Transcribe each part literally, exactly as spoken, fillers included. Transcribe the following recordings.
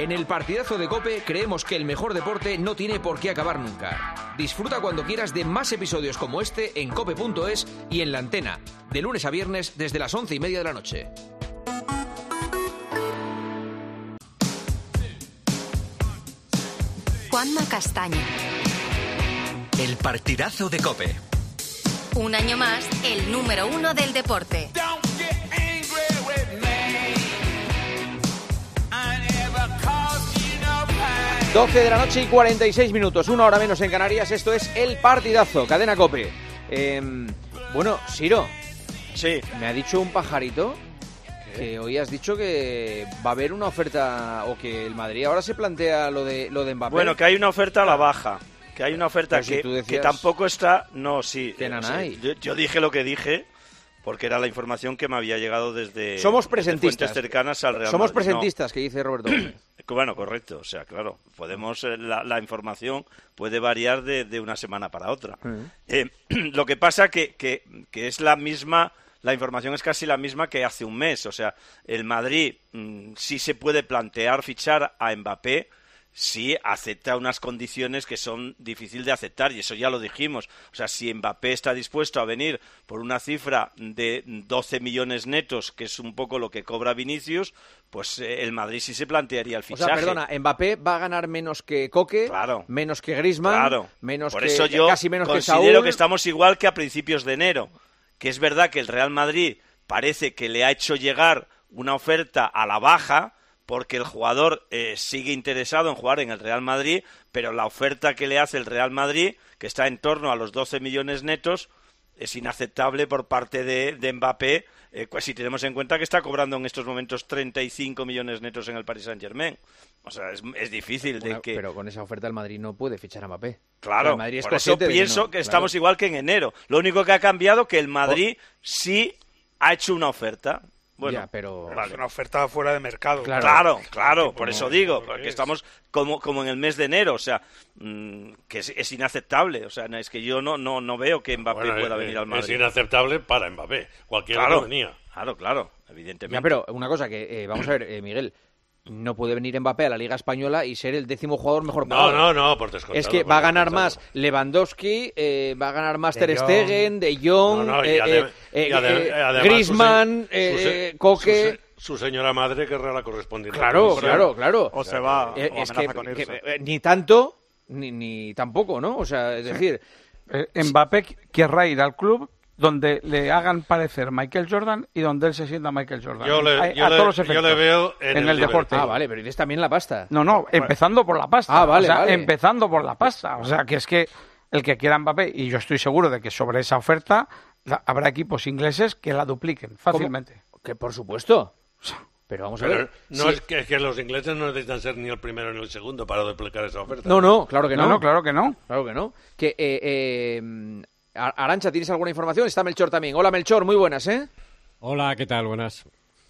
En el partidazo de COPE creemos que el mejor deporte no tiene por qué acabar nunca. Disfruta cuando quieras de más episodios como este en cope punto es y en La Antena, de lunes a viernes desde las once y media de la noche. Juanma Castaño. El partidazo de COPE. Un año más, el número uno del deporte. doce de la noche y cuarenta y seis minutos, una hora menos en Canarias. Esto es El Partidazo, Cadena COPE. Eh, bueno, Siro. Sí. Me ha dicho un pajarito que hoy has dicho que va a haber una oferta, o que el Madrid ahora se plantea lo de lo de Mbappé. Bueno, que hay una oferta a la baja. Que hay una oferta si que, decías... que tampoco está... No, sí. Que sí yo, yo dije lo que dije porque era la información que me había llegado desde... Somos presentistas. Desde fuentes cercanas al Real Somos Madrid. presentistas, no. Que dice Roberto Gómez. Bueno, correcto. O sea, claro, podemos la, la información puede variar de, de una semana para otra. Uh-huh. Eh, lo que pasa que, que, que es la misma... La información es casi la misma que hace un mes. O sea, el Madrid mmm, sí se puede plantear fichar a Mbappé si acepta unas condiciones que son difíciles de aceptar, y eso ya lo dijimos. O sea, si Mbappé está dispuesto a venir por una cifra de doce millones netos, que es un poco lo que cobra Vinicius, pues eh, el Madrid sí se plantearía el fichaje. O sea, perdona, Mbappé va a ganar menos que Coque, claro, menos que Griezmann, claro. menos por que, eso yo casi menos que Saúl. Considero que estamos igual que a principios de enero, que es verdad que el Real Madrid parece que le ha hecho llegar una oferta a la baja, porque el jugador eh, sigue interesado en jugar en el Real Madrid, pero la oferta que le hace el Real Madrid, que está en torno a los doce millones netos, es inaceptable por parte de, de Mbappé, eh, pues si tenemos en cuenta que está cobrando en estos momentos treinta y cinco millones netos en el Paris Saint-Germain. O sea, es, es difícil de Una, que... Pero con esa oferta el Madrid no puede fichar a Mbappé. Claro, Madrid es por eso pienso que, no, que estamos claro. igual que en enero. Lo único que ha cambiado es que el Madrid oh. sí ha hecho una oferta. Bueno, ya, pero... Vale. Es una oferta fuera de mercado. Claro, claro, claro por eso digo, porque estamos como, como en el mes de enero, o sea, mmm, que es, es inaceptable, o sea, es que yo no no no veo que Mbappé bueno, pueda es, venir al Madrid. Es inaceptable para Mbappé, cualquiera claro, no venía. Claro, claro, evidentemente. Ya, pero una cosa que, eh, vamos a ver, eh, Miguel... No puede venir Mbappé a la Liga Española y ser el décimo jugador mejor pagado. No, no, no, por descontado. Es que va a ganar más Lewandowski, eh, va a ganar más Ter Stegen, De Jong, no, no, eh, adem- eh, adem- eh, Griezmann, su se- su se- eh, Coque... Su, se- su señora madre querrá la correspondiente. Claro, claro, claro. O se va, eh, o es que, con que eh, ni tanto, ni, ni tampoco, ¿no? O sea, es decir... Eh, Mbappé querrá ir al club donde le hagan parecer Michael Jordan y donde él se sienta Michael Jordan. Yo le, a, yo a le, todos los efectos. yo le veo en, en el, el deporte. Ah, vale, pero dices también la pasta. No, no, empezando por la pasta. Ah, vale, o sea, vale. empezando por la pasta. O sea, que es que el que quiera Mbappé, y yo estoy seguro de que sobre esa oferta la, habrá equipos ingleses que la dupliquen fácilmente. ¿Cómo? Que por supuesto. Pero vamos a Pero ver. no sí. es, que, es que los ingleses no necesitan ser ni el primero ni el segundo para duplicar esa oferta. No, no, claro que no. No, no, claro que no. Claro que no. Que, eh, eh, Arantxa, ¿tienes alguna información? Está Melchor también. Hola, Melchor, muy buenas, ¿eh? Hola, ¿qué tal? Buenas.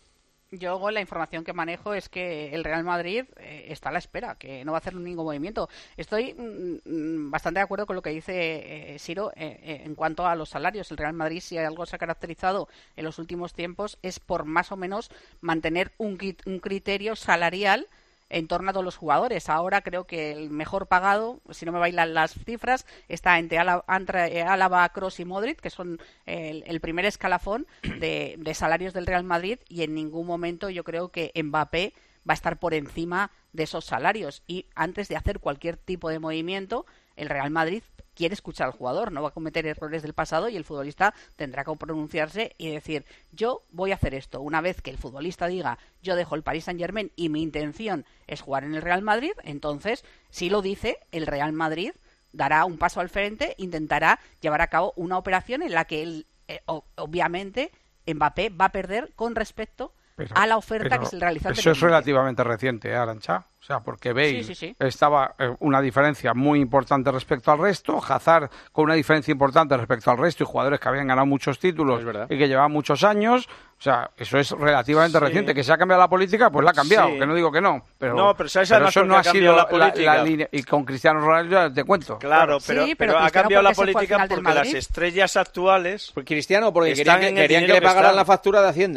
Yo la información que manejo es que el Real Madrid eh, está a la espera, que no va a hacer ningún movimiento. Estoy mm, bastante de acuerdo con lo que dice eh, Siro eh, eh, en cuanto a los salarios. El Real Madrid, si algo se ha caracterizado en los últimos tiempos, es por más o menos mantener un, un criterio salarial en torno a todos los jugadores. Ahora creo que el mejor pagado, si no me bailan las cifras, está entre Álava, entre Álava, Kroos y Modric, que son el, el primer escalafón de, de salarios del Real Madrid, y en ningún momento yo creo que Mbappé va a estar por encima de esos salarios. Y antes de hacer cualquier tipo de movimiento, el Real Madrid quiere escuchar al jugador, no va a cometer errores del pasado, y el futbolista tendrá que pronunciarse y decir, yo voy a hacer esto. Una vez que el futbolista diga, yo dejo el Paris Saint-Germain y mi intención es jugar en el Real Madrid, entonces, si lo dice, el Real Madrid dará un paso al frente, intentará llevar a cabo una operación en la que él, eh, obviamente Mbappé va a perder con respecto pero, a la oferta que se le realiza. Eso es relativamente reciente, ¿eh, Arantxa? O sea, porque Bale sí, sí, sí. estaba eh, una diferencia muy importante respecto al resto, Hazard con una diferencia importante respecto al resto, y jugadores que habían ganado muchos títulos y que llevaban muchos años. O sea, eso es relativamente sí. reciente. Que se ha cambiado la política, pues la ha cambiado, sí. que no digo que no. Pero, no, pero, ¿sabes pero eso no ha sido la, la, la línea. Y con Cristiano Ronaldo ya te cuento. Claro, pero, sí, pero, pero ha cambiado la política porque las estrellas actuales... Por Cristiano, porque querían, que, querían que le pagaran la factura de Hacienda.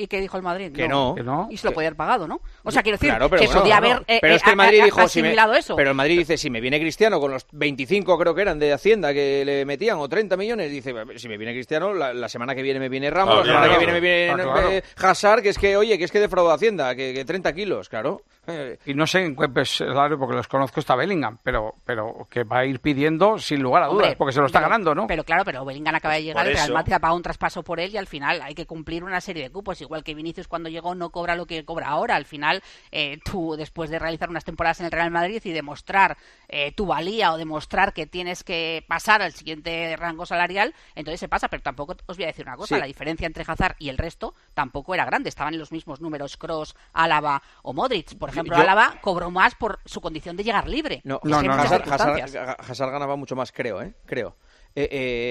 ¿Y qué dijo el Madrid? Que no. Que no. Y se lo podía haber pagado, ¿no? O sea, quiero decir claro, pero que bueno, podía claro. haber eh, pero es que el Madrid eh, dijo, si me, eso. Pero el Madrid dice, si me viene Cristiano con los veinticinco, creo que eran, de Hacienda que le metían, o treinta millones, dice, si me viene Cristiano, la, la semana que viene me viene Ramos, Ah, la semana claro. que viene me viene Ah, claro. eh, Hazard, que es que, oye, que es que defraudó Hacienda, que, que treinta kilos, claro. Eh, Y no sé en qué salario, porque los conozco, está Bellingham, pero, pero que va a ir pidiendo sin lugar a dudas, Hombre, porque se lo está pero, ganando, ¿no? Pero claro, pero Bellingham acaba de llegar, Por el Real eso. Madrid ha pagado un traspaso por él y al final hay que cumplir una serie de cupos, igual que Vinicius cuando llegó no cobra lo que cobra ahora. Al final, eh, tú después de realizar unas temporadas en el Real Madrid y demostrar eh, tu valía o demostrar que tienes que pasar al siguiente rango salarial, entonces se pasa, pero tampoco os voy a decir una cosa, Sí. la diferencia entre Hazard y el resto tampoco era grande, estaban en los mismos números Kroos, Álava o Modric. Por ejemplo, Yo- Álava cobró más por su condición de llegar libre. no, Es que no, hay no, muchas Hazard, circunstancias. Hazard- Hazard ganaba mucho más, creo, ¿eh? Creo. Eh,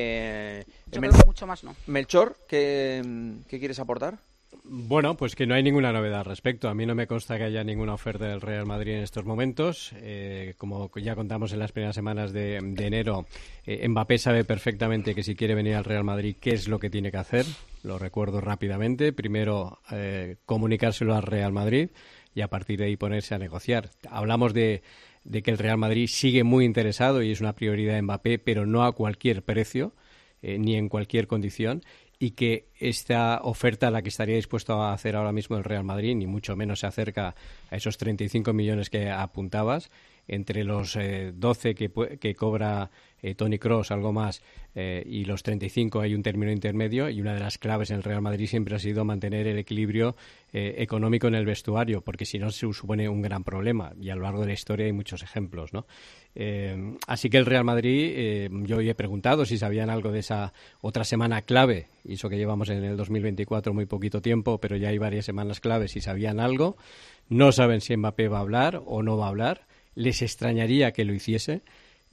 eh, Yo Mel- creo que mucho más no. Melchor, ¿qué, ¿qué quieres aportar? Bueno, pues que no hay ninguna novedad al respecto. A mí no me consta que haya ninguna oferta del Real Madrid en estos momentos. Eh, como ya contamos en las primeras semanas de, de enero, eh, Mbappé sabe perfectamente que si quiere venir al Real Madrid, ¿qué es lo que tiene que hacer? Lo recuerdo rápidamente. Primero, eh, comunicárselo al Real Madrid y a partir de ahí ponerse a negociar. Hablamos de, de que el Real Madrid sigue muy interesado y es una prioridad de Mbappé, pero no a cualquier precio, eh, ni en cualquier condición, y que esta oferta a la que estaría dispuesto a hacer ahora mismo el Real Madrid ni mucho menos se acerca a esos treinta y cinco millones que apuntabas, entre los eh, doce que, que cobra eh, Toni Kroos, algo más, eh, y los treinta y cinco hay un término intermedio, y una de las claves en el Real Madrid siempre ha sido mantener el equilibrio eh, económico en el vestuario, porque si no se supone un gran problema, y a lo largo de la historia hay muchos ejemplos, ¿no? Eh, así que el Real Madrid, eh, yo hoy he preguntado si sabían algo de esa otra semana clave, y eso que llevamos en el dos mil veinticuatro muy poquito tiempo, pero ya hay varias semanas claves, si sabían algo. No saben si Mbappé va a hablar o no va a hablar. Les extrañaría que lo hiciese,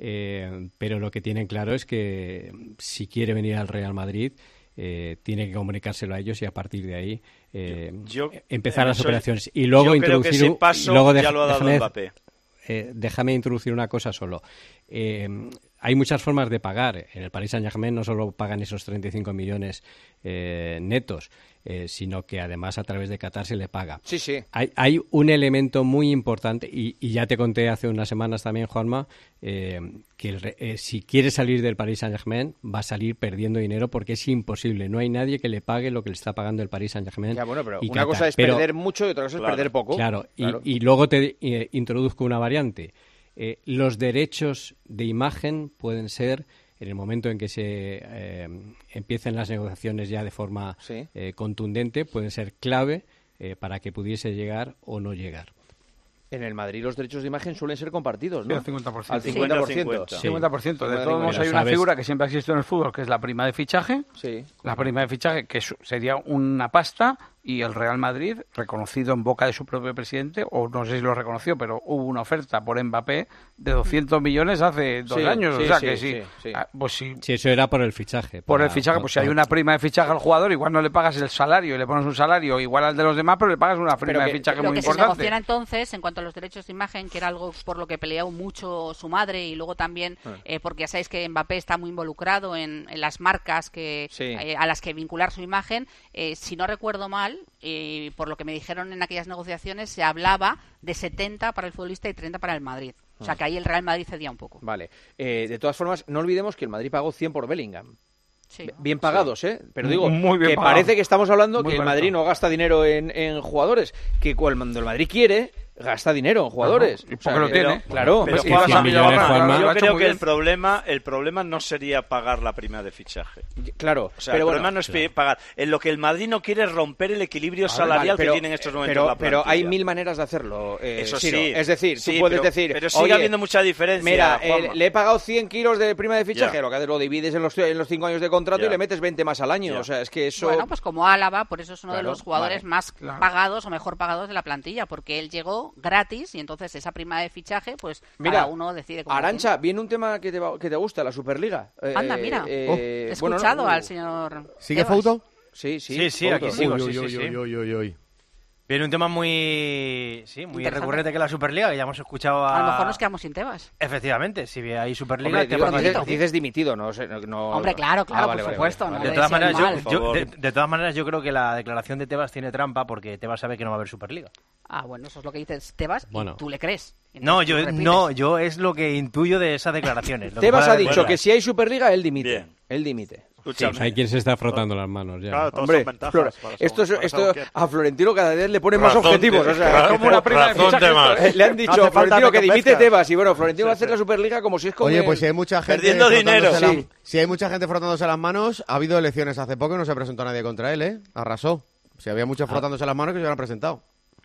eh, pero lo que tienen claro es que si quiere venir al Real Madrid, eh, tiene que comunicárselo a ellos y a partir de ahí eh, Yo- empezar en las eso- operaciones. Y luego yo creo que introducir ese un- paso y luego ya deja- lo ha dado déjame- Mbappé. eh, déjame introducir una cosa solo. Eh, hay muchas formas de pagar. En el Paris Saint-Germain no solo pagan esos treinta y cinco millones eh, netos, eh, sino que además a través de Qatar se le paga. Sí, sí. Hay, hay un elemento muy importante, y, y ya te conté hace unas semanas también, Juanma, eh, que el re- eh, si quiere salir del Paris Saint-Germain va a salir perdiendo dinero porque es imposible. No hay nadie que le pague lo que le está pagando el Paris Saint-Germain. Ya, bueno, pero y una Qatar. cosa es Pero- perder mucho y otra cosa Claro, es perder poco. Claro, y, Claro. y luego te eh, introduzco una variante. Eh, los derechos de imagen pueden ser, en el momento en que se eh, empiecen las negociaciones ya de forma Sí. eh, contundente, pueden ser clave eh, para que pudiese llegar o no llegar. En el Madrid los derechos de imagen suelen ser compartidos, ¿no? Sí, al cincuenta por ciento. Al cincuenta por ciento. cincuenta. Sí. cincuenta por ciento. De cincuenta, todos modos, cincuenta. hay una ¿Sabes? figura que siempre ha existido en el fútbol, que es la prima de fichaje. Sí. La prima de fichaje, que su- sería una pasta, y el Real Madrid, reconocido en boca de su propio presidente, o no sé si lo reconoció, pero hubo una oferta por Mbappé de doscientos millones hace dos Sí, años. sí, o sea sí, que sí. sí, sí. Ah, pues sí. Si eso era por el fichaje. Por el para- fichaje, por- pues si hay por- una prima de fichaje al jugador, igual no le pagas el salario y le pones un salario igual al de los demás, pero le pagas una prima Pero de que- fichaje Lo muy que se importante. negociara entonces, en cuanto a los derechos de imagen, que era algo por lo que peleó mucho su madre, y luego también, Ah. eh, porque ya sabéis que Mbappé está muy involucrado en, en las marcas que Sí. eh, a las que vincular su imagen, eh, si no recuerdo mal, eh, por lo que me dijeron en aquellas negociaciones, se hablaba de setenta para el futbolista y treinta para el Madrid. O sea que ahí el Real Madrid cedía un poco. Vale. Eh, de todas formas, no olvidemos que el Madrid pagó cien por Bellingham. Sí. Bien pagados, ¿eh? Pero digo, Muy bien que pagados. parece que estamos hablando Muy que el barato. Madrid no gasta dinero en, en jugadores, que cuando el Madrid quiere, gasta dinero en jugadores. Ajá. ¿Y O sea, por qué lo que- tiene? Claro. Pero, Pues, Juanma, cien millones, Juanma, claro, yo lo ha hecho creo muy que el bien. problema, el problema no sería pagar la prima de fichaje. Claro. O sea, pero el bueno, problema no es pe- pagar. En lo que el Madrid no quiere es romper el equilibrio salarial Vale, pero- que tiene en estos momentos pero, la pero plantilla. hay mil maneras de hacerlo, eh, Eso Ciro. sí. Es decir, Sí, tú puedes pero- decir... pero sigue "Oye, habiendo mucha diferencia, Mira, eh, Juanma". le he pagado cien kilos de prima de fichaje, Ya. lo que haces lo divides en los, en los cinco años de contrato Ya. y le metes veinte más al año. Ya. O sea, es que eso... Bueno, pues como Álava, por eso es uno Claro, de los jugadores vale. más Claro. pagados o mejor pagados de la plantilla, porque él llegó gratis y entonces esa prima de fichaje, pues Mira, cada uno decide cómo Arantxa, viene un tema que te, va- que te gusta, la Superliga. Eh, Anda, mira. eh, Oh, he bueno, escuchado no, al señor ¿Sigue Tebas. Fouto? Sí, sí. Sí, sí, Fouto. aquí sigo, Uy, sí, uy, sí, uy, sí. uy, uy, uy, uy. Viene un tema muy sí, muy recurrente, que es la Superliga, que ya hemos escuchado a... A lo mejor nos quedamos sin Tebas. Efectivamente, si hay Superliga... Hombre, digo, dices, dices dimitido, ¿no? no... Hombre, claro, claro, ah, vale, por vale, supuesto. Vale, vale. De, todas maneras, yo, yo, de, de todas maneras, yo creo que la declaración de Tebas tiene trampa, porque Tebas sabe que no va a haber Superliga. Ah, bueno, eso es lo que dices Tebas, bueno. y tú le crees. No, yo no, yo es lo que intuyo de esas declaraciones. Tebas ha dicho bueno. que si hay Superliga, él dimite. Bien. Él dimite. Sí, hay quien se está frotando las manos ya. Claro, hombre, Flor, esto, es, esto a Florentino cada vez le pone más razón objetivos. De, o sea, claro, como una prima de fichajes. Le han dicho no Florentino que, que dimite Tebas y bueno, Florentino sí, va a hacer sí. la Superliga como si es como... Oye, pues si hay mucha gente perdiendo dinero. La, sí. Si hay mucha gente frotándose las manos, ha habido elecciones hace poco y no se presentó nadie contra él, ¿eh? Arrasó. Si había muchos frotándose las manos que se hubieran presentado.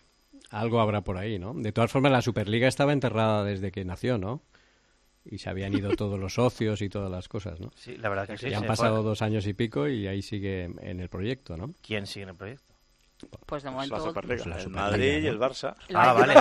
Algo habrá por ahí, ¿no? De todas formas, la Superliga estaba enterrada desde que nació, ¿no? Y se habían ido todos los socios y todas las cosas, ¿no? Sí, la verdad que sí. Y han pasado fue. dos años y pico y ahí sigue en el proyecto, ¿no? ¿Quién sigue en el proyecto? Pues de momento... La Superliga, pues la el Superliga, Madrid ¿no? y el Barça. El ah, vale.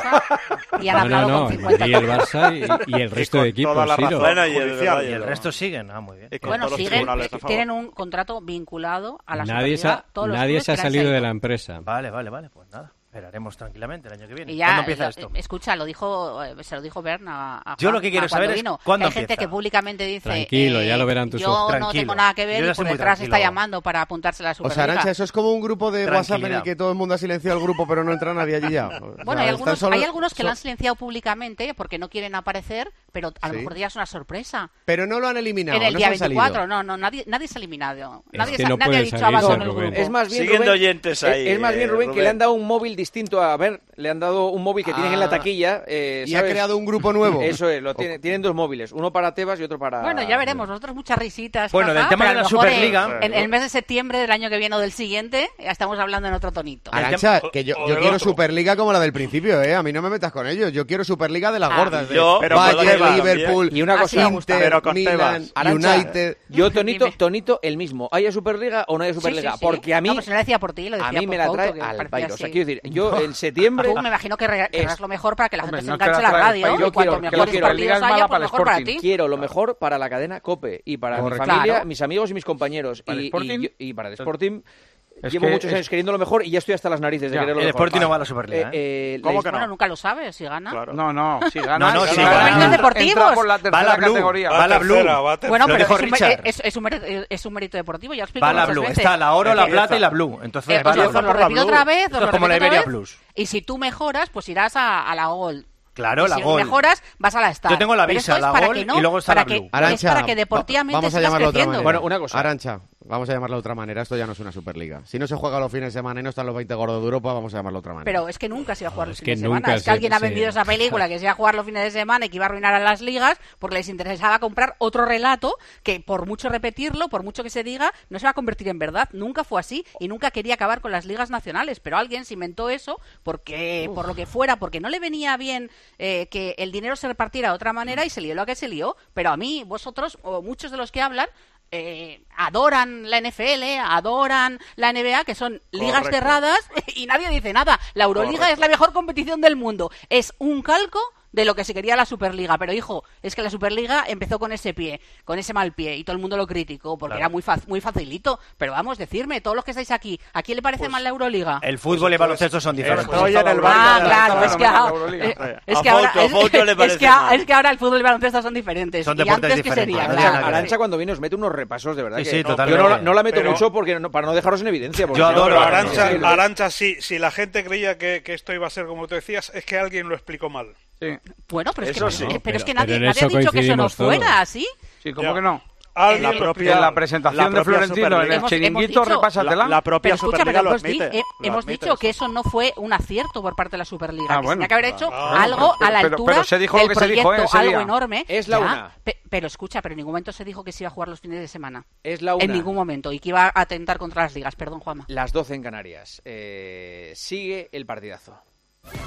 Y han no, no, no, con cincuenta y el Barça y, y el resto de equipos, toda la Ciro. Bueno, y el, judicial, y el resto siguen. Ah, muy bien. Bueno, siguen, tienen un contrato vinculado a la nadie Superliga. Se ha, nadie se ha salido de la empresa. Vale, vale, vale, pues nada. Esperaremos tranquilamente el año que viene. Y ya, ¿Cuándo empieza lo, esto? Escucha, lo dijo, se lo dijo Berna a, a Yo lo que quiero saber vino. es cuándo Hay gente empieza. que públicamente dice... Tranquilo, eh, ya lo verán tus yo ojos. no Tranquilo. tengo nada que ver Yo y por detrás tranquilo. está llamando para apuntarse a la Superliga. O sea, Arantxa, eso es como un grupo de WhatsApp en el que todo el mundo ha silenciado el grupo pero no entra nadie allí ya. O Bueno, sea, hay algunos, solo... hay algunos que so... lo han silenciado públicamente porque no quieren aparecer, pero a lo ¿Sí? mejor ya es una sorpresa. Pero no lo han eliminado, En el no día se han veinticuatro, salido. no, no, nadie, nadie se ha eliminado. Es Nadie, que sa- no nadie ha pueden dicho salirse, abandono el Rubén. grupo. Es más bien, Siguiendo Rubén, oyentes ahí, es más bien, eh, Rubén, que Rubén. le han dado un móvil distinto a ver, le han dado un móvil que Ah, tienen en la taquilla. Eh, y ha ¿sabes? creado un grupo nuevo. Eso es, lo tiene, tienen dos móviles, uno para Tebas y otro para... Bueno, ya veremos. Nosotros muchas risitas. Bueno, jaja, del tema pero de la a lo mejor Superliga- En, en el mes de septiembre del año que viene o del siguiente, ya estamos hablando en otro tonito. Arantxa, que yo, o yo del quiero otro. Superliga como la del principio, ¿eh? A mí no me metas con ellos. Yo quiero Superliga de las Ah. gordas. De Yo, pero Bayern, Tebas Liverpool, Y una Así cosa, me gusta. Inter, Pero con Milan, Tebas. Arantxa, United... yo, Tonito, Dime. Tonito, el mismo. ¿Haya Superliga o no haya Sí, Superliga? sí, sí. Porque a mí, No, pues no lo decía por ti, lo decía a mí por me la Couto, trae que al parecía baile. O sea, así. quiero decir, yo en septiembre... Tú me imagino que re- querrás Es- lo mejor para que la gente Hombre, se no enganche te a la la trae radio. el Y país, cuanto quiero- que lo mejores quiero. La liga es partidos mala haya, para pues el mejor para Sporting. ti. Quiero lo mejor para la cadena COPE y para Correcto. mi familia, Claro. mis amigos y mis compañeros. ¿Para el y, Sporting? y, y para el Sporting Es llevo que muchos es- años queriendo lo mejor y ya estoy hasta las narices de Ya, querer lo el mejor. Sporting no va a la Superliga, Eh, eh, ¿Cómo les- que no? Bueno, nunca lo sabes si gana. Claro. No, no, si gana... No, no, si si gana, gana- Momentos deportivos. entra por la tercera Va la Blue, categoría. va la Blue. tercera, va a tercera. Bueno, Lo pero dijo es un, Richard. es, es un mérito, es un mérito deportivo, ya lo explico Va la muchas Blue. veces. Está la oro, la Aquí plata está. y la blue. Entonces, Eh, va os la lo, os Blue. lo repito otra vez, os Esto lo es como la repito otra Iberia vez. Plus. Y si tú mejoras, pues irás a, a la Gold. Claro, Y la si Gold. mejoras, vas a la Star. Yo tengo la Pero Visa, esto es la para Gold que no, y luego está para la que- Blue. Es Arantxa, para que deportivamente va- vamos a sigas llamarlo de otra creciendo. manera. Bueno, una cosa. Arantxa, vamos a llamarlo de otra manera. Esto ya no es una Superliga. Si no se juega los fines de semana y no están los veinte gordos de Europa, vamos a llamarlo de otra manera. Pero es que nunca se iba a jugar No, los es fines que de semana. nunca Es que se- alguien ha se- vendido esa película que se iba a jugar los fines de semana y que iba a arruinar a las ligas porque les interesaba comprar otro relato que, por mucho repetirlo, por mucho que se diga, no se va a convertir en verdad. Nunca fue así y nunca quería acabar con las ligas nacionales. Pero alguien se inventó eso porque, por lo que fuera, porque no le venía bien eh, que el dinero se repartiera de otra manera y se lió lo que se lió. Pero a mí, vosotros, o muchos de los que hablan, eh, adoran la N F L, adoran la N B A, que son ligas Correcto. cerradas y nadie dice nada. La Euroliga Correcto. es la mejor competición del mundo. Es un calco de lo que se quería la Superliga. Pero, hijo, es que la Superliga empezó con ese pie, con ese mal pie, y todo el mundo lo criticó porque Claro. era muy, fa- muy facilito. Pero vamos, decirme, todos los que estáis aquí, ¿a quién le parece mal la Euroliga? El fútbol y el baloncesto son diferentes. Estoy en el Ah, barco de la- claro, es que, la ahora, Euroliga. eh, es A que ahora, Fouto, a es- Fouto le es parece que a- mal. es que ahora el fútbol y el baloncesto son diferentes. Son ¿Y deportes antes qué diferentes, sería? no Claro, tiene nada que ver. Arantxa cuando viene os mete unos repasos, de verdad. Sí, que sí, no, totalmente. Yo no, la- no la meto Pero- mucho porque no- para no dejaros en evidencia. porque Yo si no- adoro Pero a Arantxa, Sí, lo- Arantxa, sí, si la gente creía que, que esto iba a ser como tú decías, es que alguien lo explicó mal. Sí, Bueno, pero es Eso que, sí. eh, pero es que Pero- nadie, pero en nadie eso ha dicho que eso no coincidimos todos. fuera así. sí, ¿cómo Ya. que no? Alguien La lo propia, explicó. la presentación La de propia Florentino en Superliga. el Hemos- chiringuito, hemos dicho- repásatela. La, la propia Pero escucha, Superliga pero lo hemos, di- admite. eh, lo hemos admite dicho que eso no fue un acierto por parte de la Superliga. Ah, que bueno. tenía que haber hecho Ah, algo pero- a la pero- altura pero se dijo del lo que se dijo, proyecto, ¿eh? ese algo día. enorme. Es la Ya, una. pe- pero escucha, pero en ningún momento se dijo que se iba a jugar los fines de semana. Es la una. En ningún momento. Y que iba a atentar contra las ligas. Perdón, Juanma. Las doce en Canarias. Eh, sigue el partidazo.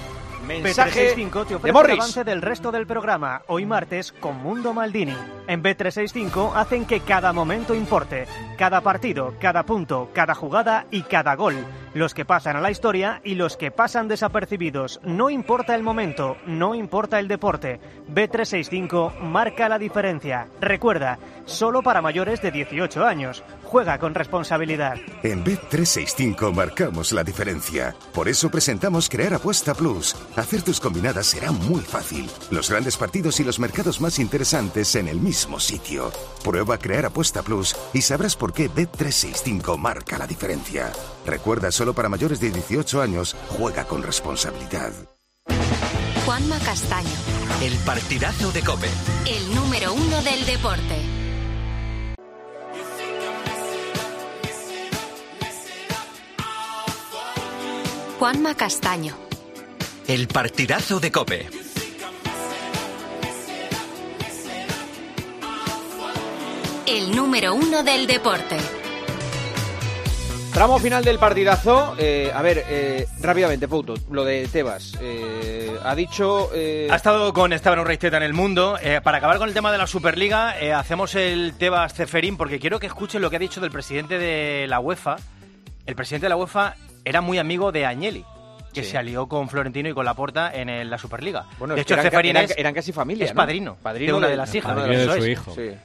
Mensaje B trescientos sesenta y cinco te de ofrece Morris. el avance del resto del programa, hoy martes con Mundo Maldini. En B trescientos sesenta y cinco hacen que cada momento importe, cada partido, cada punto, cada jugada y cada gol. Los que pasan a la historia y los que pasan desapercibidos. No importa el momento, no importa el deporte. B trescientos sesenta y cinco marca la diferencia. Recuerda, solo para mayores de dieciocho años. Juega con responsabilidad. En B trescientos sesenta y cinco marcamos la diferencia. Por eso presentamos Crear Apuesta Plus. Hacer tus combinadas será muy fácil. Los grandes partidos y los mercados más interesantes en el mismo sitio. Prueba Crear Apuesta Plus y sabrás por qué B trescientos sesenta y cinco marca la diferencia. Recuerda, solo para mayores de dieciocho años, juega con responsabilidad. Juanma Castaño, El partidazo de COPE. el número uno del deporte. Juanma Castaño, El partidazo de COPE. el número uno del deporte. Tramo final del partidazo. Eh, a ver, eh, rápidamente, Pouto, lo de Tebas. Eh, ha dicho... Eh... Ha estado con Esteban Urreiztieta en El Mundo. Eh, para acabar con el tema de la Superliga, eh, hacemos el Tebas Ceferín porque quiero que escuchen lo que ha dicho del presidente de la UEFA. El presidente de la UEFA era muy amigo de Agnelli, que Sí. se alió con Florentino y con Laporta en el- la Superliga. Bueno, de es que hecho, eran, Ceferín eran- es, eran casi familia, es ¿no? padrino, Padrino de una de- de las hijas. padrino de Eso su es. hijo. Sí.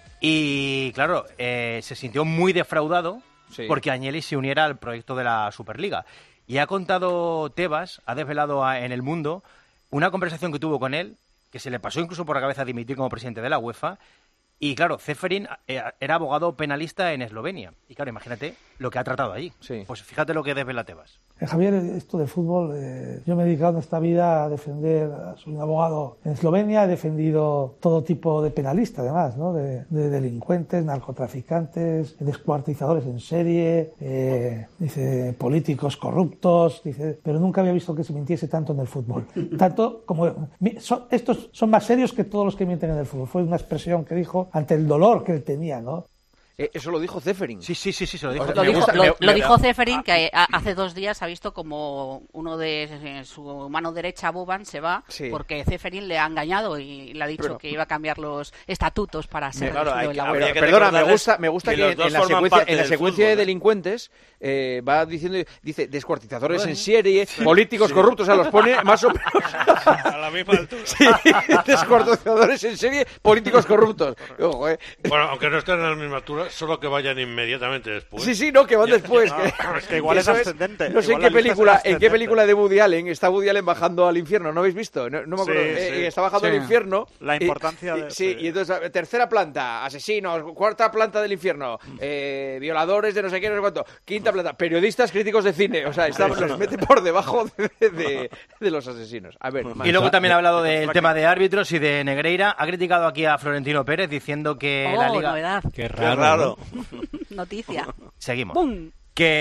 Y claro, eh, se sintió muy defraudado Sí. porque Agnelli se uniera al proyecto de la Superliga. Y ha contado Tebas, ha desvelado a- en El Mundo, una conversación que tuvo con él, que se le pasó incluso por la cabeza dimitir como presidente de la UEFA. Y claro, Ceferín eh, era abogado penalista en Eslovenia. Y claro, imagínate lo que ha tratado allí. Sí. Pues fíjate lo que desvela Tebas. Eh, Javier, esto del fútbol, eh, yo me he dedicado en esta vida a defender, soy un abogado en Eslovenia, he defendido todo tipo de penalistas además, ¿no? de, de delincuentes, narcotraficantes, descuartizadores en serie, eh, dice, políticos corruptos, dice, pero nunca había visto que se mintiese tanto en el fútbol. Tanto como, mi- son- estos son más serios que todos los que mienten en el fútbol. Fue una expresión que dijo ante el dolor que él tenía, ¿no? Eh, eso lo dijo Ceferín. Sí, sí, sí, sí, se lo dijo. O sea, Lo me dijo, gusta- lo- me- lo me- dijo Ceferín, que a- hace dos días ha visto como uno de eh, su mano derecha, Boban, se va Sí. porque Ceferín le ha engañado y le ha dicho Pero- que iba a cambiar los estatutos para ser Claro, elegido hay en que- la habría UEFA. que Perdona, me recordarles gusta, me gusta que que, los en, dos en la forman secuencia, parte en la del secuencia fútbol, de ¿eh? delincuentes eh, va diciendo, dice, descuartizadores en serie, políticos corruptos, o sea, los pone más o menos A la misma altura. sí, descuartizadores en serie, políticos corruptos. Ojo, eh. Bueno, aunque no estén a la misma altura, solo que vayan inmediatamente después. Sí, sí, no, que van Ya- después. ya- que, no, es que igual es eso ascendente, No sé en igual qué la lista es película, en qué ascendente. película de Woody Allen está Woody Allen bajando al infierno, ¿no habéis visto? No, no me acuerdo. Sí, eh, sí. está bajando Sí. al infierno. La y- importancia y- de- Sí, sí. y entonces, eh, tercera planta, asesinos, cuarta planta del infierno, eh, violadores de no sé qué, no sé cuánto, quinta planta, periodistas críticos de cine, o sea, está- los mete por debajo de, de- de los asesinos. A ver, más. Y luego también ha hablado del tema de árbitros y de Negreira. Ha criticado aquí a Florentino Pérez diciendo que la Oh, Liga... novedad. Qué Qué raro. raro. Noticia. Seguimos. ¡Pum!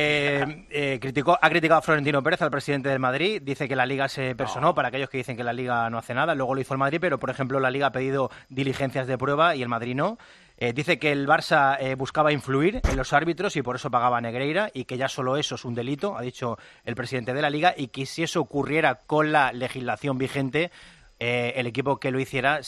Que eh, criticó, ha criticado a Florentino Pérez, al presidente del Madrid. Dice que la Liga se personó, para aquellos que dicen que la Liga no hace nada. Luego lo hizo el Madrid, pero por ejemplo la Liga ha pedido diligencias de prueba y el Madrid no. Eh, dice que el Barça eh, buscaba influir en los árbitros y por eso pagaba a Negreira y que ya solo eso es un delito, ha dicho el presidente de la Liga, y que si eso ocurriera con la legislación vigente, eh, el equipo que lo hiciera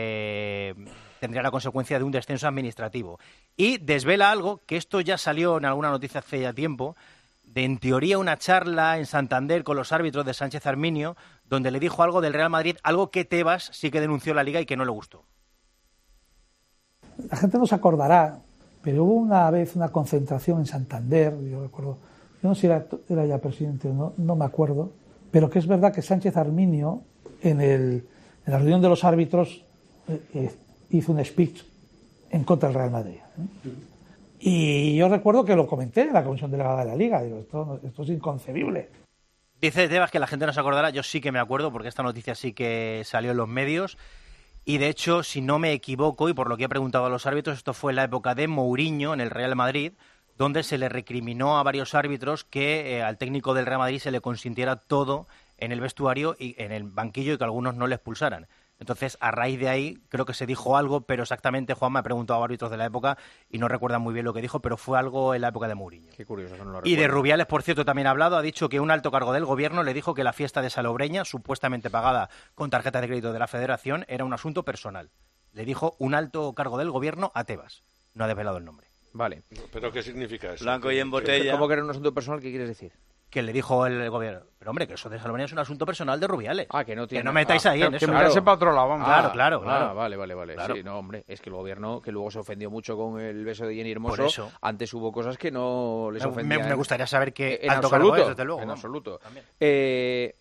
se tendría la consecuencia de un descenso administrativo. Y desvela algo, que esto ya salió en alguna noticia hace ya tiempo, de en teoría una charla en Santander con los árbitros de Sánchez Arminio, donde le dijo algo del Real Madrid, algo que Tebas sí que denunció la Liga y que no le gustó. La gente no se acordará, pero hubo una vez una concentración en Santander, yo recuerdo, yo no sé si era, era ya presidente o no, no me acuerdo, pero que es verdad que Sánchez Arminio en, el, en la reunión de los árbitros eh, eh, hizo un speech en contra del Real Madrid. ¿eh? Y yo recuerdo que lo comenté en la comisión delegada de la Liga, digo, esto, no- esto es inconcebible. Dice Tebas que la gente no se acordará, yo sí que me acuerdo porque esta noticia sí que salió en los medios y de hecho, si no me equivoco y por lo que he preguntado a los árbitros, esto fue en la época de Mourinho en el Real Madrid, donde se le recriminó a varios árbitros que eh, al técnico del Real Madrid se le consintiera todo en el vestuario y en el banquillo y que algunos no le expulsaran. Entonces, a raíz de ahí, creo que se dijo algo, pero exactamente Juan me ha preguntado a árbitros de la época y no recuerdan muy bien lo que dijo, pero fue algo en la época de Mourinho. Qué curioso, eso no lo Y de recuerdo. Rubiales, por cierto, también ha hablado, ha dicho que un alto cargo del gobierno le dijo que la fiesta de Salobreña, supuestamente pagada con tarjeta de crédito de la Federación, era un asunto personal. Le dijo un alto cargo del gobierno a Tebas. No ha desvelado el nombre. Vale. ¿Pero qué significa eso? Blanco y en botella. ¿Cómo que era un asunto personal? ¿Qué quieres decir? Que le dijo el gobierno, pero hombre, que eso de Salobreña es un asunto personal de Rubiales. Ah, que no tiene... Que no metáis ah, ahí que, en que eso. mirase Claro. para otro lado, vamos. Claro, Ah, claro, claro. Ah, vale, vale, vale. Claro. Sí, no, hombre, es que el gobierno, que luego se ofendió mucho con el beso de Jenny Hermoso, Por eso. antes hubo cosas que no les Me- ofendían. me- me gustaría saber qué en alto cargo absoluto, es, desde luego, en vamos. absoluto. También. Eh,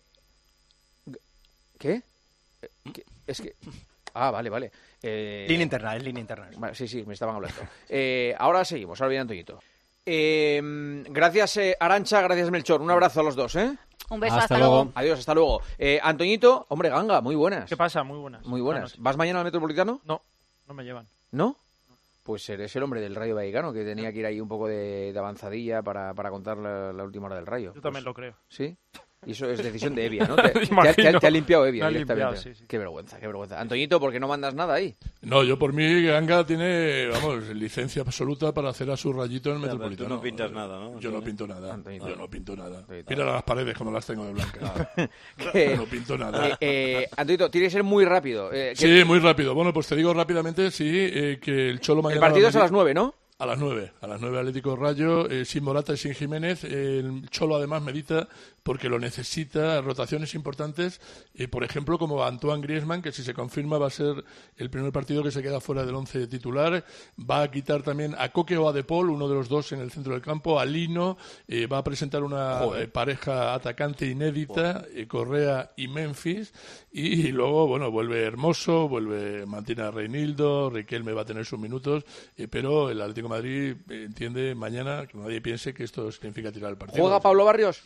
¿Qué? Eh, ¿qué? Es que... Ah, vale, vale. Eh, Línea interna, es línea interna. Vale, sí, sí, me estaban hablando. Eh, ahora seguimos, ahora viene Antoñito. Eh, gracias, eh, Arantxa, gracias, Melchor. Un abrazo a los dos, ¿eh? Un beso, hasta, hasta luego. luego. Adiós, hasta luego. Eh, Antoñito, hombre, Ganga, muy buenas. ¿Qué pasa? Muy buenas. Muy buenas. Buenas. ¿Vas mañana al Metropolitano? No, no me llevan. ¿No? Pues eres el hombre del Rayo Vallecano, que tenía que ir ahí un poco de, de avanzadilla para, para contar la, la última hora del Rayo. Yo también Pues, lo creo. ¿Sí? Y eso es decisión de Evia, ¿no? Te, te ha, Imagino. te ha- te ha limpiado Evia Me ha directamente. limpiado, sí, sí. Qué vergüenza, qué vergüenza. Antoñito, ¿por qué no mandas nada ahí? No, yo por mí, Ganga tiene, vamos, licencia absoluta para hacer a su rayito en el Ya, pero Metropolitano. tú no pintas nada, ¿no? Yo no pinto nada. Antoñito. Yo no pinto nada. Antoñito. Mira las paredes como las tengo de blanca. Que- No pinto nada. Eh, eh, Antoñito, tiene que ser muy rápido. Eh, que- Sí, muy rápido. Bueno, pues te digo rápidamente, sí, eh, que el Cholo mañana... El partido es a va las nueve, ¿no? A las nueve, a las nueve Atlético Rayo, eh, sin Morata y sin Jiménez. Eh, el Cholo además medita porque lo necesita, rotaciones importantes, eh, por ejemplo como Antoine Griezmann, que si se confirma va a ser el primer partido que se queda fuera del once titular. Va a quitar también a Coque o a De Paul, uno de los dos en el centro del campo, a Lino, eh, va a presentar una eh, pareja atacante inédita, eh, Correa y Memphis, y, luego, bueno, vuelve Hermoso, vuelve Mantina Reinildo, Riquelme va a tener sus minutos, eh, pero el Atlético de Madrid eh, entiende mañana que nadie piense que esto significa tirar el partido. ¿Juega Pablo Barrios?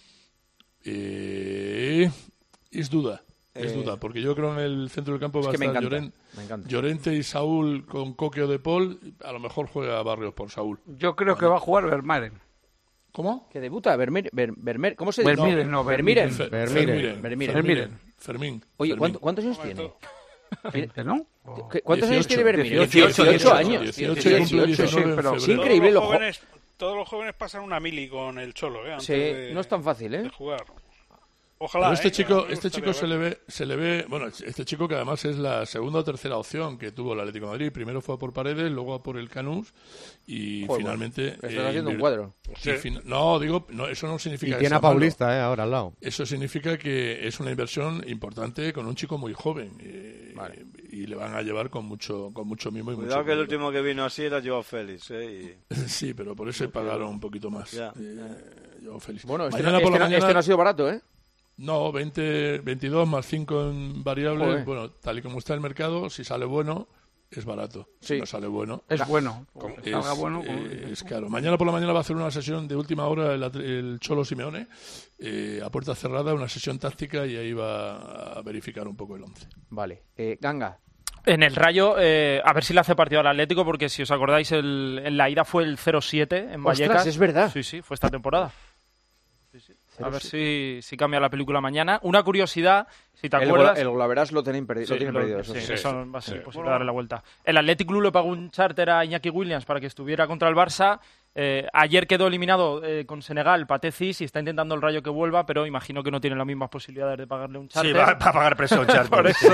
Eh, es duda, es Eh, duda, porque yo creo en el centro del campo es va que a me estar encanta, Lloren- me encanta. Llorente y Saúl con Coque o De Paul. A lo mejor juega Barrios por Saúl. Yo creo que va a jugar Vermaelen. ¿Cómo? Que debuta, Vermeer, Ver- Vermeer- ¿cómo se dice? Vermiren, no, Vermiren. Fer- Vermiren. Fermiren. Vermiren. Fermiren. Fermín. Oye, Fermín. ¿cuánto- ¿cuántos años tiene? veinte, ¿no? ¿Qué- ¿Cuántos años tiene Vermiren? dieciocho, dieciocho años. dieciocho, cumple diecinueve sí, en pero febrero. es increíble todos lo los, jo- jóvenes, todos los jóvenes pasan una mili con el Cholo, ¿eh? Antes Sí, de, no es tan fácil, ¿eh? de jugar. Ojalá. Pero este ¿eh? chico, A mí me este gustaría chico se verlo. le ve, se le ve, bueno, este chico que además es la segunda o tercera opción que tuvo el Atlético de Madrid. Primero fue a por Paredes, luego a por el Canús y Joder, finalmente. estás eh, haciendo un invir- cuadro. y Sí. fin- No, digo, no, eso no significa. Y que tiene sea a malo. Paulista, eh, ahora al lado. Eso significa que es una inversión importante con un chico muy joven eh, y le van a llevar con mucho, con mucho mimo y Cuidado mucho que el mimo. último que vino así era Joao Félix, ¿eh? Y- Sí, pero por eso pagaron un poquito más. Ya, Eh, Joao Félix. Bueno, este, Mañana no- por la este no- mañana- este no ha sido barato, ¿eh? No, veinte, veintidós más cinco en variables. Joder. Bueno, tal y como está el mercado, si sale bueno, es barato. Si Sí. no sale bueno, Es bueno. es, Que salga bueno, eh, es caro. Mañana por la mañana va a hacer una sesión de última hora el, Atre- el Cholo Simeone, eh, a puerta cerrada, una sesión táctica y ahí va a verificar un poco el once. Vale. Eh, Ganga. En el Rayo, eh, a ver si le hace partido al Atlético, porque si os acordáis, el, en la ida fue el cero siete en Ostras, Vallecas. es verdad. Sí, sí, fue esta temporada. Sí, sí. A ver cero si, si cambia la película mañana. Una curiosidad, si te El, acuerdas... gola- el Golaveras lo tienen perdi- Sí, lo tienen lo- perdido. Eso sí, sí. eso va a ser imposible darle la vuelta. El Athletic Club le pagó un charter a Iñaki Williams para que estuviera contra el Barça. Eh, ayer quedó eliminado eh, con Senegal, Patecis, y está intentando el Rayo que vuelva, pero imagino que no tiene las mismas posibilidades de pagarle un charter. Sí, va, va a pagar precio un charter. Por eso.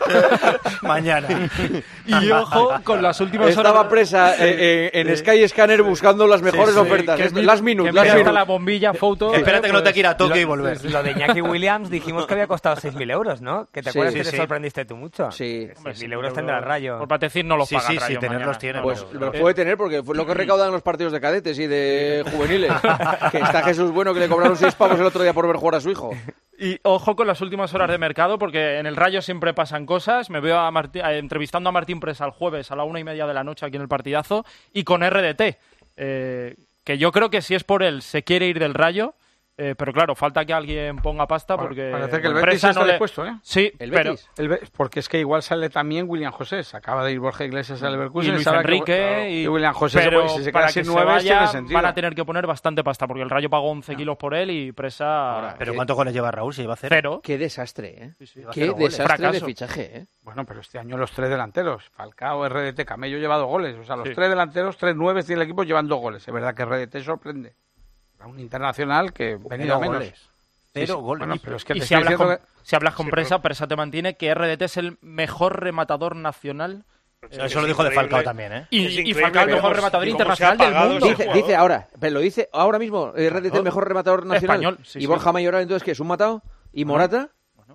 Mañana. Y ojo con las últimas Estaba horas... presa eh, eh, en Sky Scanner buscando las mejores Sí, sí, ofertas. que Es- mi- Las minutes, que las mira hasta minutes. la bombilla, foto... Espérate que no te quiera a Tokio y Lo- volver. Lo de Iñaki Williams dijimos que había costado seis mil euros, ¿no? Que te Sí, acuerdas sí, que te sí. sorprendiste tú mucho. Sí. Hombre, seis mil euros tendrá el Rayo. Por Patecis no los Sí, paga sí, el Rayo sí, tenerlos mañana. tiene, Pues pero- los puede tener porque fue lo que recaudan en los partidos de cadetes y de juveniles. Que está Jesús Bueno, que le cobraron seis pavos el otro día por ver jugar a su hijo. Y ojo con las últimas horas de mercado, porque en el Rayo siempre pasan cosas. Me veo a Martí- eh, entrevistando a Martín Presa el jueves a la una y media de la noche aquí en el Partidazo, y con R D T, eh, que yo creo que si es por él se quiere ir del Rayo, eh, pero claro, falta que alguien ponga pasta porque... Parece que el Presa Betis está no le- dispuesto, ¿eh? Sí, ¿El pero... Betis? El Be- porque es que igual sale también William José. Se acaba de ir Borja Iglesias al Leverkusen. Y Luis sabe que- Enrique claro, y... y William José se pero puede- si se para queda que sin se nueve vaya, tiene sentido. van a tener que poner bastante pasta, porque el Rayo pagó once kilos por él y Presa... Pero ¿cuántos goles lleva Raúl? Si lleva cero. Cero. Qué desastre, ¿eh? sí, va a Qué cero goles. desastre de Fracaso. fichaje, ¿eh? Bueno, pero este año los tres delanteros, Falcao, R D T, Camello lleva dos goles. O sea, los Sí. tres delanteros, tres nueves tiene el equipo, llevan dos goles. Es verdad que R D T sorprende. A un internacional que venido a menos. goles. Cero Sí, sí. goles. Bueno, pero es que y te si estoy hablas, con, diciendo que- si hablas con Sí, Presa, Presa te mantiene que R D T es el mejor rematador nacional. Eso es lo dijo de Falcao también, ¿eh? Y, Es y increíble Falcao el que mejor vemos rematador cómo se ha internacional del apagado mundo. Dice, dice ahora, pero lo dice ahora mismo, R D T el mejor rematador nacional. Español, sí, y sí. Borja Mayoral, entonces, ¿qué es un matado? ¿Y Morata?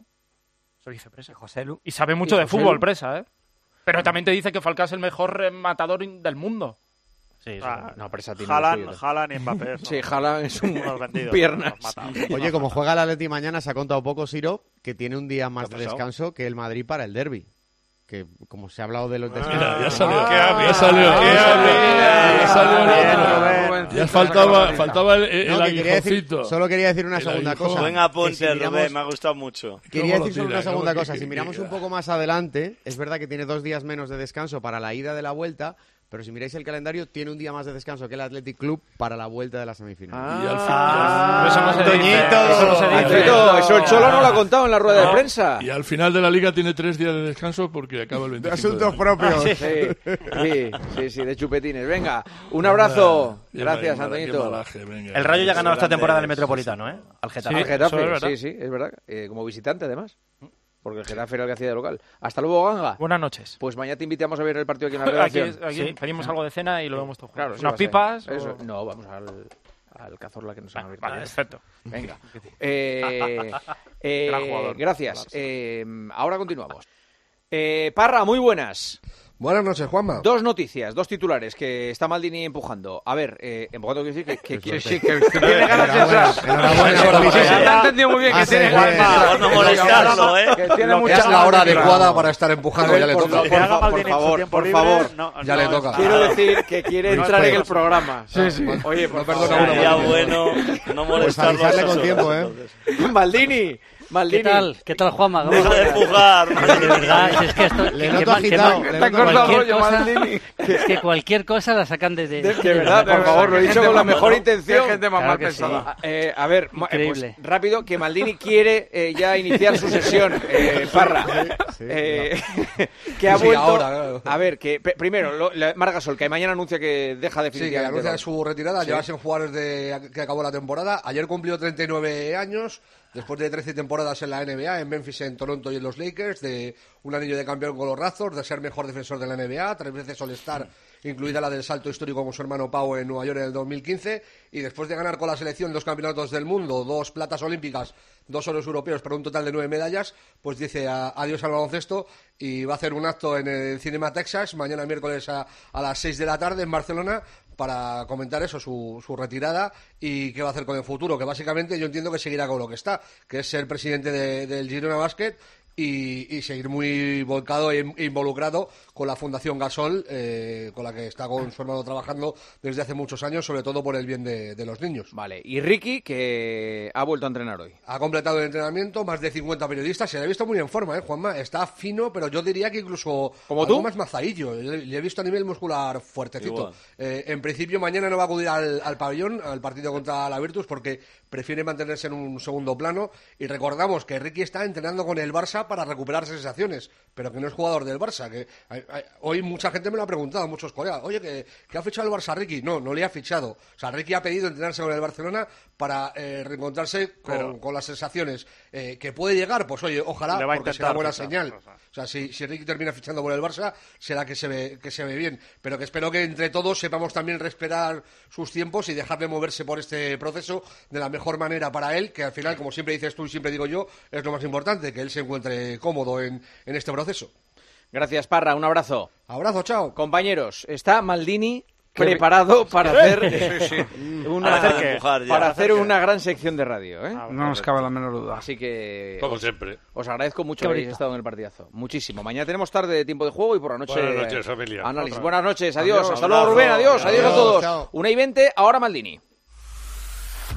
Eso dice Presa. José Lu. Y sabe mucho Y de José fútbol, Lu. Presa, ¿eh? Pero también te dice que Falcao es el mejor rematador in- del mundo. Sí, Ah, no, Presa tiene Haaland, lo suyo. Haaland y Mbappé. Sí, Haaland es un Unos vendidos, piernas. unos matados. Oye, como juega el Atleti mañana, se ha contado poco, Siro, que tiene un día más ¿Qué ha de pasado? descanso que el Madrid para el derbi. Que como se ha hablado de los descansos... Mira, ya salió, Ah, ya salió, ya qué salió, habilidad. ya salió el Bien, otro. Rubén. Ya faltaba, faltaba el, el No, que quería decir- aguijoncito. solo quería decir una El segunda aguijón. cosa. Buen apunte, Que si miramos- Rubén, me ha gustado mucho. Quería ¿Cómo lo decir solo tira? una segunda ¿Cómo cosa. que- Si que- miramos que- un poco más adelante, es verdad que tiene dos días menos de descanso para la ida de la vuelta, pero si miráis el calendario, tiene un día más de descanso que el Athletic Club para la vuelta de la semifinal. Ah, al final- Eso no se dice. Toñito. Eso no se dice. Angelito, eso el Cholo no lo ha contado en la rueda de prensa. Y al final de la liga tiene tres días de descanso porque acaba el De veinticinco asuntos de propios. Sí, sí, sí, sí, de chupetines. Venga, un abrazo. Qué Gracias, mala- qué Antoñito. malaje, venga. El Rayo ya ha ganado esta Grandes. temporada en el Metropolitano, ¿eh? Al Getafe. Al Sí, Getafe, eso es verdad. sí, sí, es verdad. Eh, como visitante, además. Porque el Getafe era el que hacía de local. Hasta luego, Ganga. Buenas noches. Pues mañana te invitamos a ver el partido aquí en la Aquí, redacción. aquí pedimos algo de cena y lo vemos todo juntos. Claro, sí Unas va a ser. pipas. Eso. o- No, vamos al, al Cazorla que nos han abierto. Vale, perfecto. Venga. Eh, eh, Gran jugador. gracias. Eh, ahora continuamos. Eh, Parra, muy buenas. Buenas noches, Juanma. Dos noticias, dos titulares que está Maldini empujando. A ver, eh, empujando quiere decir que, que, que, Sí, sí, que- que que tiene ganas de entrar. Enhorabuena, Sí, sí, enhorabuena. te ha entendido muy bien que Hace tiene bien. ganas de entrar. Por no molestarlo, ¿eh? Que tiene Lo que muchas Es la hora ganas de entrar. adecuada para estar empujando, ya le Por toca. favor, Que haga por Maldini en su favor, tiempo por libre, favor. no- Ya no le es- toca. Quiero decir que quiere No entrar en espero. el programa. Sí, sí. Oye, por No perdona favor. uno, Sería Maldini. bueno no Pues molestarlo. avisarle a con esos tiempo, horas, ¿eh? entonces. Maldini, Maldini. ¿Qué tal? ¿Qué tal, Juanma? ¿Cómo Deja de estás? empujar. De verdad, si es que esto... Le que- noto que ma- que agitado, ma- le Está noto cortado el cualquier rollo, cosa- Maldini. Es que cualquier cosa la sacan de... de, De, de verdad, por favor, lo he dicho con la mejor intención. Qué gente más Claro mal que sí. pensada. Ah, eh, a ver, ma- eh, pues, Increíble. rápido, que Maldini quiere eh, ya iniciar su sesión, eh, Parra. Eh, que ha Sí, vuelto. ahora, claro. A ver, que pe- primero, lo, la- Margasol, que mañana anuncia que deja Sí, que definitivamente. anuncia el su retirada, Sí. lleva sin jugar desde que acabó la temporada. Ayer cumplió treinta y nueve años, después de trece temporadas en la N B A, en Memphis, en Toronto y en los Lakers, de un anillo de campeón con los Raptors, de ser mejor defensor de la N B A, tres veces All-Star, incluida la del salto histórico con su hermano Pau en Nueva York en el dos mil quince, y después de ganar con la selección dos campeonatos del mundo, dos platas olímpicas, dos oros europeos, para un total de nueve medallas, pues dice a- adiós al baloncesto y va a hacer un acto en el Cinema Texas mañana miércoles a, a las seis de la tarde en Barcelona para comentar eso, su, su retirada y qué va a hacer con el futuro, que básicamente yo entiendo que seguirá con lo que está, que es ser presidente de- del Girona Basket y, y seguir muy volcado e e involucrado con la Fundación Gasol, eh, con la que está con su hermano trabajando desde hace muchos años, sobre todo por el bien de, de los niños. Vale, y Ricky, que ha vuelto a entrenar hoy. Ha completado el entrenamiento, más de cincuenta periodistas, se le ha visto muy en forma, ¿eh, Juanma? Está fino, pero yo diría que incluso ¿Como algo tú? más mazadillo. Le, le he visto a nivel muscular fuertecito. Igual. Eh, en principio mañana no va a acudir al, al pabellón, al partido contra la Virtus, porque prefiere mantenerse en un segundo plano. Y recordamos que Ricky está entrenando con el Barça para recuperar sensaciones, pero que no es jugador del Barça. Que hay- hay- hoy mucha gente me lo ha preguntado, muchos colegas, oye, ¿que, que ha fichado el Barça a Ricky? No, no le ha fichado. O sea, Ricky ha pedido entrenarse con el Barcelona para eh, reencontrarse con, Pero- con las sensaciones. Eh, ¿Que puede llegar? Pues oye, ojalá, Le va a porque será intentar buena fichar, señal. o sea. O sea, si, si Ricky termina fichando por el Barça, será que se ve que se ve bien. Pero que espero que entre todos sepamos también respetar sus tiempos y dejarle moverse por este proceso de la mejor manera para él, que al final, como siempre dices tú y siempre digo yo, es lo más importante, que él se encuentre cómodo en, en este proceso. Gracias, Parra, un abrazo. Abrazo, chao. Compañeros, está Maldini preparado para hacer, Sí, sí. una, Para hacer empujar ya. para hacer una gran sección de radio. ¿eh? No nos cabe la menor duda. Así que Como os, siempre. os agradezco mucho Qué que hayáis bonito. estado en el partidazo. Muchísimo. Mañana tenemos tarde de tiempo de juego y por la noche Buenas noches, familia. análisis. Otra. Buenas noches, adiós. Adiós, Hasta luego, abrazo. Rubén, adiós. Adiós, a Adiós, todos. chao. Una y veinte, ahora Maldini.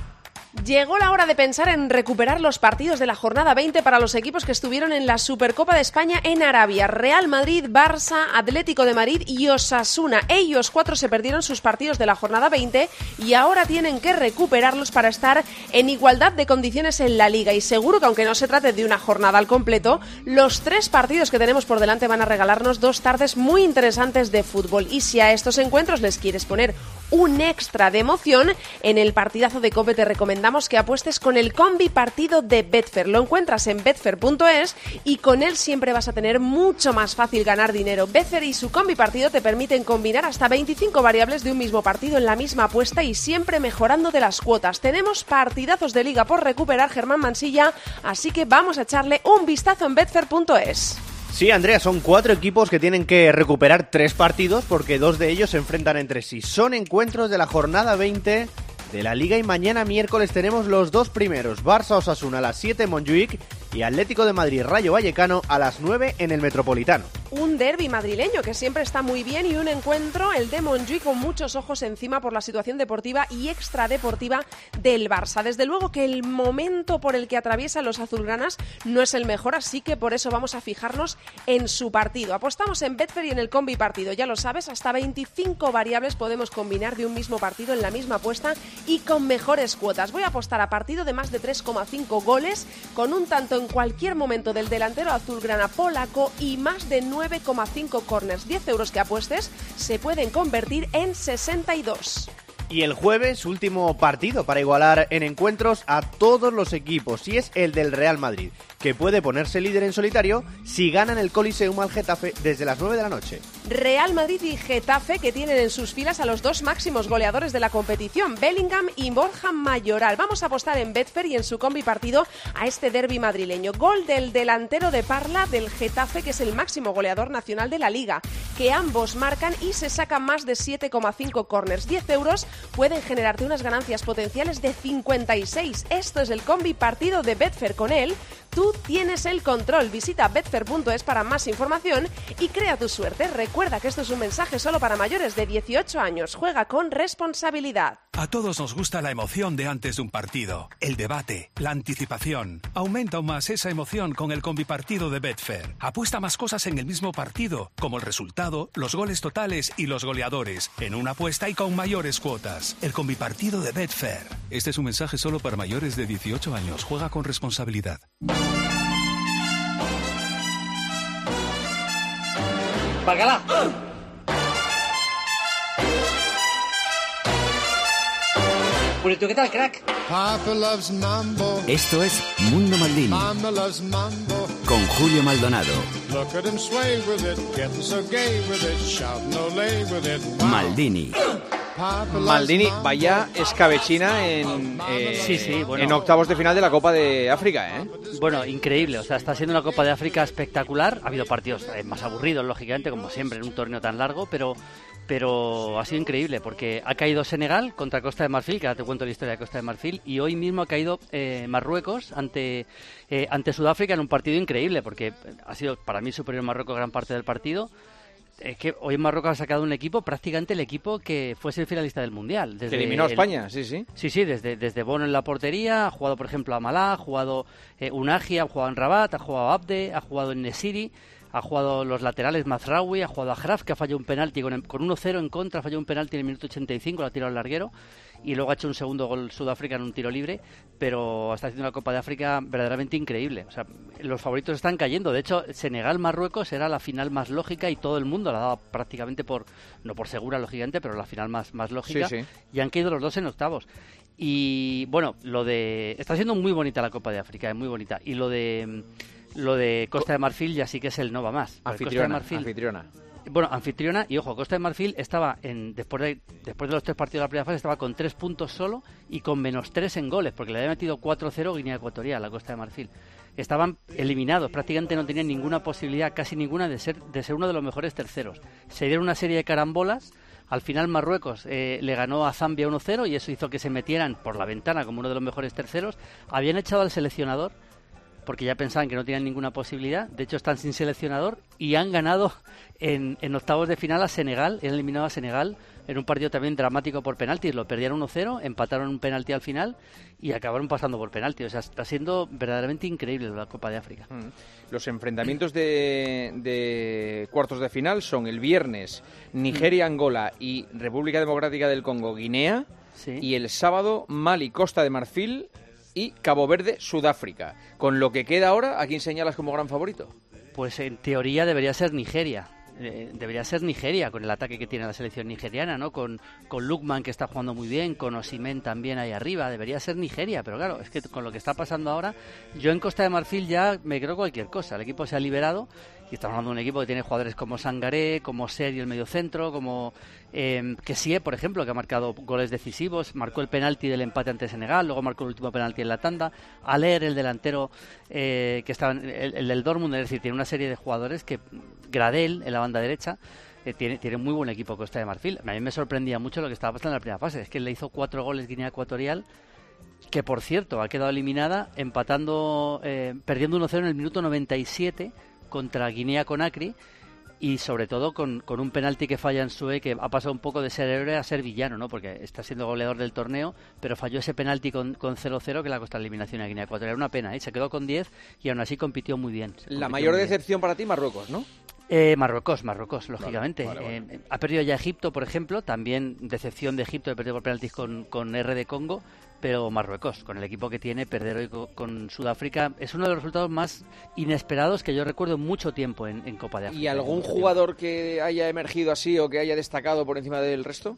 Llegó la hora de pensar en recuperar los partidos de la jornada veinte para los equipos que estuvieron en la Supercopa de España en Arabia. Real Madrid, Barça, Atlético de Madrid y Osasuna. Ellos cuatro se perdieron sus partidos de la jornada veinte y ahora tienen que recuperarlos para estar en igualdad de condiciones en la Liga. Y seguro que aunque no se trate de una jornada al completo, los tres partidos que tenemos por delante van a regalarnos dos tardes muy interesantes de fútbol. Y si a estos encuentros les quieres poner un extra de emoción, en el partidazo de COPE te recomendamos que apuestes con el combi partido de Betfair. Lo encuentras en betfair punto es y con él siempre vas a tener mucho más fácil ganar dinero. Betfair y su combi partido te permiten combinar hasta veinticinco variables de un mismo partido en la misma apuesta y siempre mejorando de las cuotas. Tenemos partidazos de liga por recuperar, Germán Mansilla, así que vamos a echarle un vistazo en betfair punto es. Sí, Andrea, son cuatro equipos que tienen que recuperar tres partidos porque dos de ellos se enfrentan entre sí. Son encuentros de la jornada veinte de la Liga y mañana miércoles tenemos los dos primeros. Barça-Osasuna a las siete en Montjuïc y Atlético de Madrid-Rayo Vallecano a las nueve en el Metropolitano. Un derbi madrileño que siempre está muy bien y un encuentro, el de Montjuïc, con muchos ojos encima por la situación deportiva y extradeportiva del Barça. Desde luego que el momento por el que atraviesan los azulgranas no es el mejor, así que por eso vamos a fijarnos en su partido. Apostamos en Betfair y en el combi partido, ya lo sabes, hasta veinticinco variables podemos combinar de un mismo partido en la misma apuesta y con mejores cuotas. Voy a apostar a partido de más de tres coma cinco goles, con un tanto en cualquier momento del delantero azulgrana polaco y más de nueve coma cinco corners. diez euros que apuestes se pueden convertir en sesenta y dos. Y el jueves, último partido para igualar en encuentros a todos los equipos, y es el del Real Madrid, que puede ponerse líder en solitario si ganan el Coliseum al Getafe desde las nueve de la noche. Real Madrid y Getafe, que tienen en sus filas a los dos máximos goleadores de la competición, Bellingham y Borja Mayoral. Vamos a apostar en Betfair y en su combi partido a este derbi madrileño. Gol del delantero de Parla del Getafe, que es el máximo goleador nacional de la Liga, que ambos marcan y se sacan más de siete coma cinco corners. diez euros pueden generarte unas ganancias potenciales de cincuenta y seis. Esto es el combi partido de Betfair. Con él, tú tienes el control. Visita betfair punto es para más información y crea tu suerte. Recuerda que esto es un mensaje solo para mayores de dieciocho años. Juega con responsabilidad. A todos nos gusta la emoción de antes de un partido, el debate, la anticipación. Aumenta aún más esa emoción con el combipartido de Betfair. Apuesta más cosas en el mismo partido, como el resultado, los goles totales y los goleadores, en una apuesta y con mayores cuotas. El combipartido de Betfair. Este es un mensaje solo para mayores de dieciocho años. Juega con responsabilidad. ¡Párgala! Purito, ¿qué tal, crack? Esto es Mundo Maldini con Julio Maldonado. Maldini. Maldini, vaya escabechina en, eh, sí, sí, bueno. en octavos de final de la Copa de África, ¿eh? Bueno, increíble, o sea, está siendo una Copa de África espectacular. Ha habido partidos eh, más aburridos, lógicamente, como siempre en un torneo tan largo, pero pero ha sido increíble porque ha caído Senegal contra Costa de Marfil, que ahora te cuento la historia de Costa de Marfil, y hoy mismo ha caído eh, Marruecos ante eh, ante Sudáfrica en un partido increíble, porque ha sido para mí superior Marruecos gran parte del partido. Es que hoy Marruecos ha sacado un equipo, prácticamente el equipo que fue semifinalista del Mundial. Desde que eliminó a España, el... sí, sí. Sí, sí, desde, desde Bono en la portería, ha jugado, por ejemplo, a Malá, ha jugado eh, Unagi, ha jugado en Rabat, ha jugado a Abde, ha jugado en Nesiri, ha jugado los laterales Mazraoui, ha jugado a Graf, que ha fallado un penalti con, con uno cero en contra, ha fallado un penalti en el minuto ochenta y cinco, lo ha tirado al larguero, y luego ha hecho un segundo gol Sudáfrica en un tiro libre, pero está haciendo una Copa de África verdaderamente increíble. O sea, los favoritos están cayendo. De hecho, Senegal-Marruecos era la final más lógica y todo el mundo la daba prácticamente por, no por segura, lógicamente, pero la final más, más lógica. Sí, sí. Y han caído los dos en octavos. Y bueno, lo de... Está siendo muy bonita la Copa de África, es muy bonita. Y lo de... Lo de Costa de Marfil ya sí que es el no va más. Anfitriona, Costa de Marfil, anfitriona. Bueno, anfitriona, y ojo, Costa de Marfil estaba en después de después de los tres partidos de la primera fase estaba con tres puntos solo y con menos tres en goles, porque le había metido cuatro cero Guinea Ecuatorial a la Costa de Marfil. Estaban eliminados, prácticamente no tenían ninguna posibilidad, casi ninguna, de ser de ser uno de los mejores terceros. Se dieron una serie de carambolas. Al final Marruecos eh, le ganó a Zambia uno cero y eso hizo que se metieran por la ventana como uno de los mejores terceros. Habían echado al seleccionador porque ya pensaban que no tenían ninguna posibilidad. De hecho, están sin seleccionador y han ganado en, en octavos de final a Senegal, han eliminado a Senegal en un partido también dramático por penaltis. Lo perdieron uno cero, empataron un penalti al final y acabaron pasando por penalti. O sea, está siendo verdaderamente increíble la Copa de África. Mm. Los enfrentamientos de, de cuartos de final son el viernes Nigeria-Angola y República Democrática del Congo-Guinea, sí. Y el sábado Mali-Costa de Marfil y Cabo Verde-Sudáfrica. Con lo que queda ahora, ¿a quién señalas como gran favorito? Pues en teoría debería ser Nigeria. Eh, debería ser Nigeria, con el ataque que tiene la selección nigeriana, ¿no? Con, con Lookman, que está jugando muy bien, con Osimhen también ahí arriba. Debería ser Nigeria, pero claro, es que con lo que está pasando ahora, yo en Costa de Marfil ya me creo cualquier cosa. El equipo se ha liberado y estamos hablando de un equipo que tiene jugadores como Sangaré, como Seri el mediocentro, como eh, Kessie, por ejemplo, que ha marcado goles decisivos, marcó el penalti del empate ante Senegal, luego marcó el último penalti en la tanda, Aller, el delantero eh, que estaba, el, el del Dortmund, es decir, tiene una serie de jugadores que, Gradel en la banda derecha, eh, tiene, tiene muy buen equipo Costa de Marfil. A mí me sorprendía mucho lo que estaba pasando en la primera fase, es que le hizo cuatro goles Guinea Ecuatorial, que por cierto ha quedado eliminada empatando, eh, perdiendo uno cero en el minuto noventa y siete contra Guinea Conakry, y sobre todo con, con un penalti que falla en Sue, que ha pasado un poco de ser héroe a ser villano, ¿no? Porque está siendo goleador del torneo, pero falló ese penalti con, con cero cero que le ha costado la eliminación a Guinea Ecuatorial. Una pena, ¿eh? Se quedó con diez y aún así compitió muy bien. La mayor decepción para ti, Marruecos, ¿no? Eh, Marruecos, Marruecos, lógicamente. Vale, vale, vale. Eh, ha perdido ya Egipto, por ejemplo, también decepción de Egipto, de perder por penaltis con, con R de Congo, pero Marruecos, con el equipo que tiene, perder hoy con, con Sudáfrica, es uno de los resultados más inesperados que yo recuerdo en mucho tiempo en, en Copa de África. ¿Y algún jugador que haya emergido así o que haya destacado por encima del resto?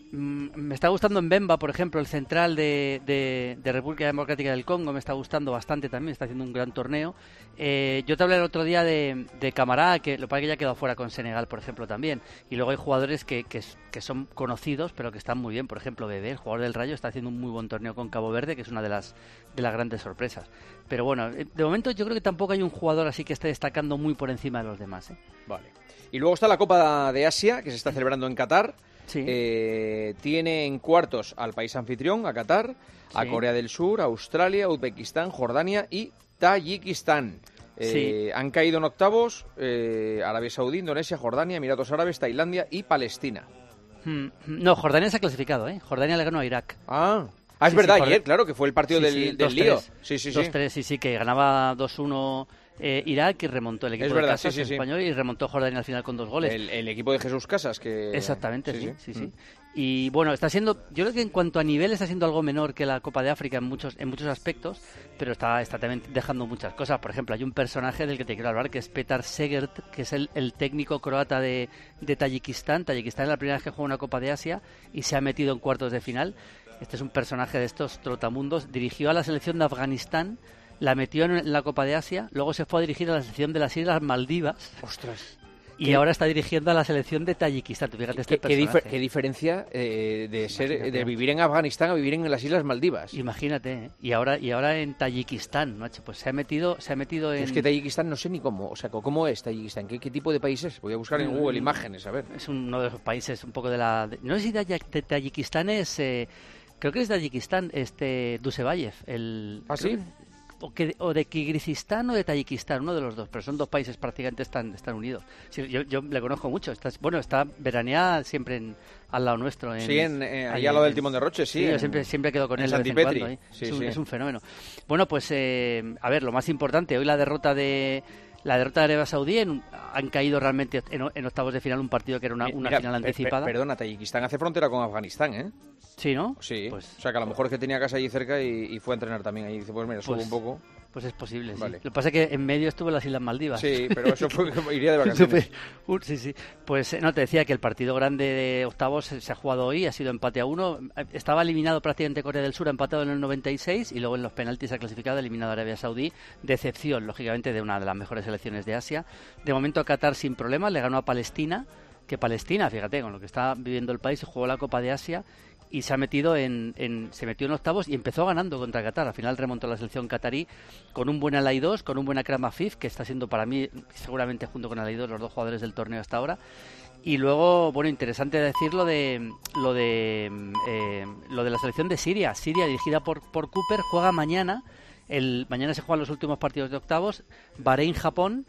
Me está gustando Mbemba, por ejemplo, el central de, de, de República Democrática del Congo, me está gustando bastante también, está haciendo un gran torneo. Eh, yo te hablé el otro día de, de Camará, que lo que pasa es que ya ha quedado fuera con Senegal, por ejemplo, también. Y luego hay jugadores que, que, que son conocidos, pero que están muy bien. Por ejemplo, Bebé, el jugador del Rayo, está haciendo un muy buen torneo con Cabo Verde, que es una de las, de las grandes sorpresas. Pero bueno, de momento yo creo que tampoco hay un jugador así que esté destacando muy por encima de los demás, ¿eh? Vale. Y luego está la Copa de Asia, que se está celebrando en Qatar. Sí. Eh, tiene en cuartos al país anfitrión, a Qatar, a Sí. Corea del Sur, a Australia, Uzbekistán, Jordania y Tayikistán. Eh, Sí. Han caído en octavos eh, Arabia Saudí, Indonesia, Jordania, Emiratos Árabes, Tailandia y Palestina. Hmm, No, Jordania se ha clasificado, ¿eh? Jordania le ganó a Irak. Ah, ah es Sí, verdad, sí, ayer, Jord- claro, que fue el partido Sí, del, sí, del dos lío. tres. Sí, sí, sí. dos tres, sí, sí, que ganaba dos uno eh, Irak y remontó el equipo Es de verdad, Casas sí, sí, sí. español y remontó Jordania al final con dos goles. El, el equipo de Jesús Casas, que... Exactamente, sí, sí, sí. Mm. Y bueno, está siendo, yo creo que en cuanto a nivel está siendo algo menor que la Copa de África en muchos en muchos aspectos, pero está, está también dejando muchas cosas. Por ejemplo, hay un personaje del que te quiero hablar que es Petar Segert, que es el, el técnico croata de, de Tayikistán. Tayikistán es la primera vez que juega una Copa de Asia y se ha metido en cuartos de final. Este es un personaje de estos trotamundos. Dirigió a la selección de Afganistán, la metió en la Copa de Asia, luego se fue a dirigir a la selección de las Islas Maldivas. Ostras. Y ¿Qué? ahora está dirigiendo a la selección de Tayikistán. Tú fíjate este ¿Qué, qué, personaje. difer- qué diferencia eh, de ser Imagínate. de vivir en Afganistán a vivir en las Islas Maldivas? Imagínate, ¿eh? y ahora y ahora en Tayikistán, macho, pues se ha metido se ha metido en Es que Tayikistán no sé ni cómo, o sea, ¿cómo es Tayikistán? ¿Qué, qué tipo de país es? Voy a buscar en Google imágenes, a ver. Es uno de los países un poco de la de- no sé si Taya- de Tayikistán es eh, creo que es Tayikistán este Dusebayev, el ¿Ah, sí? o, que, o de Kirguistán o de Tayikistán, uno de los dos, pero son dos países prácticamente están, están unidos. Sí, yo, yo le conozco mucho, está, bueno, está veranea siempre en, al lado nuestro. En, Sí, en, eh, ahí ahí al lado del en- Timón de Roche, sí, yo en- siempre, siempre quedo con en él de vez en Santipetri. cuando, ¿eh? Sí, es, un, sí. es un fenómeno. Bueno, pues eh, a ver, lo más importante, hoy la derrota de la derrota de Arabia Saudí, en- han caído realmente en, en octavos de final un partido que era una, una Mira, final per- per- anticipada. Perdona, Tayikistán hace frontera con Afganistán, ¿eh? Sí, ¿no? Sí, Pues- o sea que a lo mejor es que tenía casa allí cerca y, y fue a entrenar también ahí. Dice, pues mira, subo Pues- un poco. Pues es posible, sí. Vale. Lo que pasa es que en medio estuvo en las Islas Maldivas. Sí, pero eso fue que iría de vacaciones. Uh, sí, sí. Pues eh, no, te decía que el partido grande de octavos se, se ha jugado hoy, ha sido empate a uno. Estaba eliminado prácticamente Corea del Sur, empatado en el noventa y seis, y luego en los penaltis ha clasificado, eliminado a Arabia Saudí. Decepción, lógicamente, de una de las mejores selecciones de Asia. De momento Qatar sin problemas, le ganó a Palestina, que Palestina, fíjate, con lo que está viviendo el país, jugó la Copa de Asia y se ha metido en, en se metió en octavos y empezó ganando contra Qatar. Al final remontó la selección catarí con un buen Alay dos, con un buen Akram Afif, que está siendo para mí seguramente junto con Alay dos los dos jugadores del torneo hasta ahora. Y luego, bueno, interesante decir lo de lo de eh, lo de la selección de Siria. Siria, dirigida por por Cooper, juega mañana. El mañana se juegan los últimos partidos de octavos, Bahrein Japón.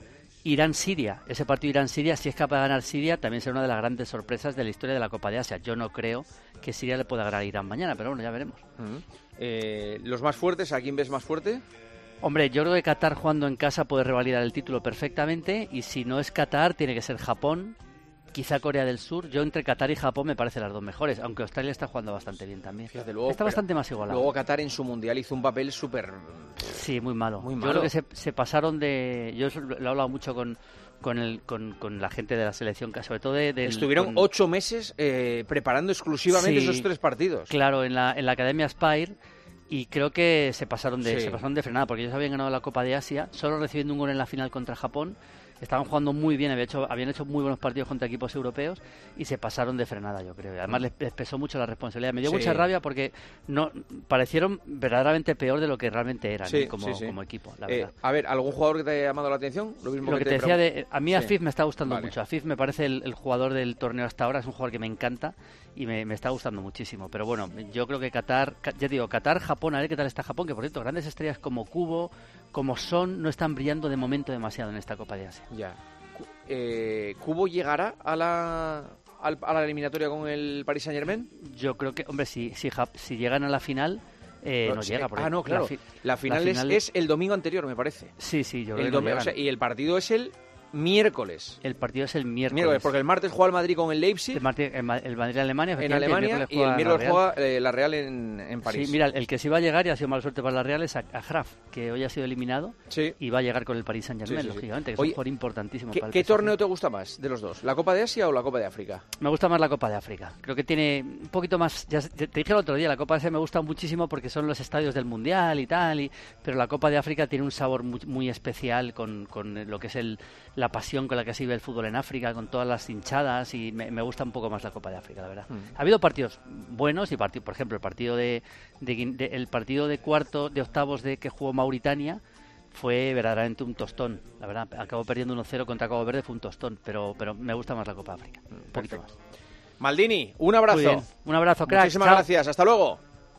Irán-Siria. Ese partido Irán-Siria, si es capaz de ganar Siria, también será una de las grandes sorpresas de la historia de la Copa de Asia. Yo no creo que Siria le pueda ganar a Irán mañana, pero bueno, ya veremos. Uh-huh. eh, ¿Los más fuertes? ¿A quién ves más fuerte? Hombre, yo creo que Qatar jugando en casa puede revalidar el título perfectamente, y si no es Qatar, tiene que ser Japón, quizá Corea del Sur. Yo entre Qatar y Japón me parecen las dos mejores, aunque Australia está jugando bastante bien también. Fíjate, luego, está bastante más igualado. Luego Qatar en su mundial hizo un papel súper... Sí, muy malo. Muy malo. Yo creo que se, se pasaron de... Yo lo he hablado mucho con, con, el, con, con la gente de la selección, sobre todo de... de Estuvieron con... ocho meses eh, preparando exclusivamente sí, esos tres partidos. Claro, en la, en la Academia Spire... Y creo que se pasaron de sí. se pasaron de frenada, porque ellos habían ganado la Copa de Asia, solo recibiendo un gol en la final contra Japón. Estaban jugando muy bien, habían hecho, habían hecho muy buenos partidos contra equipos europeos y se pasaron de frenada, yo creo. Además les, les pesó mucho la responsabilidad. Me dio sí. mucha rabia porque no parecieron verdaderamente peor de lo que realmente eran, sí, ¿eh? como, sí, sí. como equipo, la verdad. Eh, a ver, ¿algún jugador que te haya llamado la atención? Lo mismo lo que, que te, te decía, de, a mí sí. Afif me está gustando vale. mucho. Afif me parece el, el jugador del torneo hasta ahora, es un jugador que me encanta y me, me está gustando muchísimo. Pero bueno, yo creo que Qatar, ya digo, Qatar, Japón, a ver qué tal está Japón, que por cierto, grandes estrellas como Kubo, como Son, no están brillando de momento demasiado en esta Copa de Asia. Ya. Eh, ¿Kubo llegará a la, a la eliminatoria con el Paris Saint-Germain? Yo creo que, hombre, si, si, si llegan a la final... Eh, no, no llega. Ah, no, claro. La, fi la, final, la final es, es el domingo anterior, me parece. Sí, sí, yo creo el que no o sea, y el partido es el miércoles. El partido es el miércoles. miércoles porque el martes juega el Madrid con el Leipzig. El, Martí, el, el Madrid Alemania. En Alemania y el miércoles juega eh, la Real en, en París. Sí, mira, el que sí va a llegar y ha sido mala suerte para la Real es a, a Graf, que hoy ha sido eliminado sí. y va a llegar con el Paris Saint-Germain, sí, sí, lógicamente, que Oye, es un jugador importantísimo ¿qué, para el ¿Qué torneo te gusta más de los dos? ¿La Copa de Asia o la Copa de África? Me gusta más la Copa de África. Creo que tiene un poquito más... Ya te dije el otro día, la Copa de Asia me gusta muchísimo porque son los estadios del Mundial y tal, y, pero la Copa de África tiene un sabor muy, muy especial con, con lo que es el, la pasión con la que se vive el fútbol en África, con todas las hinchadas, y me, me gusta un poco más la Copa de África, la verdad. Mm. Ha habido partidos buenos y partidos, por ejemplo, el partido de, de, de el partido de cuarto, de octavos de que jugó Mauritania fue verdaderamente un tostón, la verdad. Acabó perdiendo uno cero contra Cabo Verde, fue un tostón, pero pero me gusta más la Copa de África, un mm, poquito más. Maldini, un abrazo. Un abrazo, crack. Muchísimas Chao. gracias, hasta luego.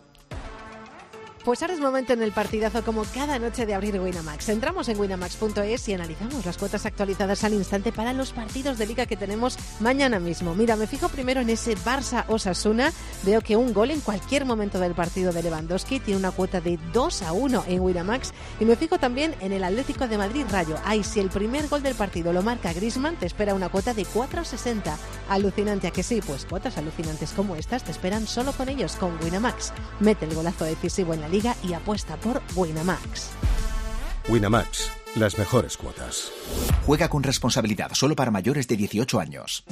Pues ahora es momento en el partidazo, como cada noche, de abrir Winamax. Entramos en winamax punto es y analizamos las cuotas actualizadas al instante para los partidos de Liga que tenemos mañana mismo. Mira, me fijo primero en ese Barça-Osasuna. Veo que un gol en cualquier momento del partido de Lewandowski tiene una cuota de dos a uno en Winamax. Y me fijo también en el Atlético de Madrid-Rayo. Ay, si el primer gol del partido lo marca Griezmann, te espera una cuota de cuatro sesenta. Alucinante, ¿a que sí? Pues cuotas alucinantes como estas te esperan solo con ellos, con Winamax. Mete el golazo decisivo en la Liga y apuesta por Winamax. Winamax, las mejores cuotas. Juega con responsabilidad, solo para mayores de dieciocho años.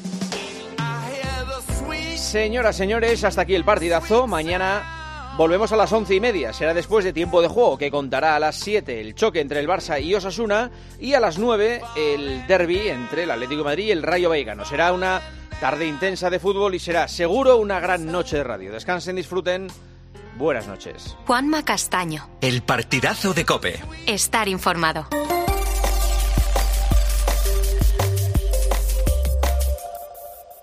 Señoras, señores, hasta aquí el partidazo. Mañana volvemos a las once y media. Será después de tiempo de juego, que contará a las siete el choque entre el Barça y Osasuna, y a las nueve el derbi entre el Atlético de Madrid y el Rayo Vallecano. Será una tarde intensa de fútbol y será seguro una gran noche de radio. Descansen, disfruten. Buenas noches. Juanma Castaño. El partidazo de COPE. Estar informado.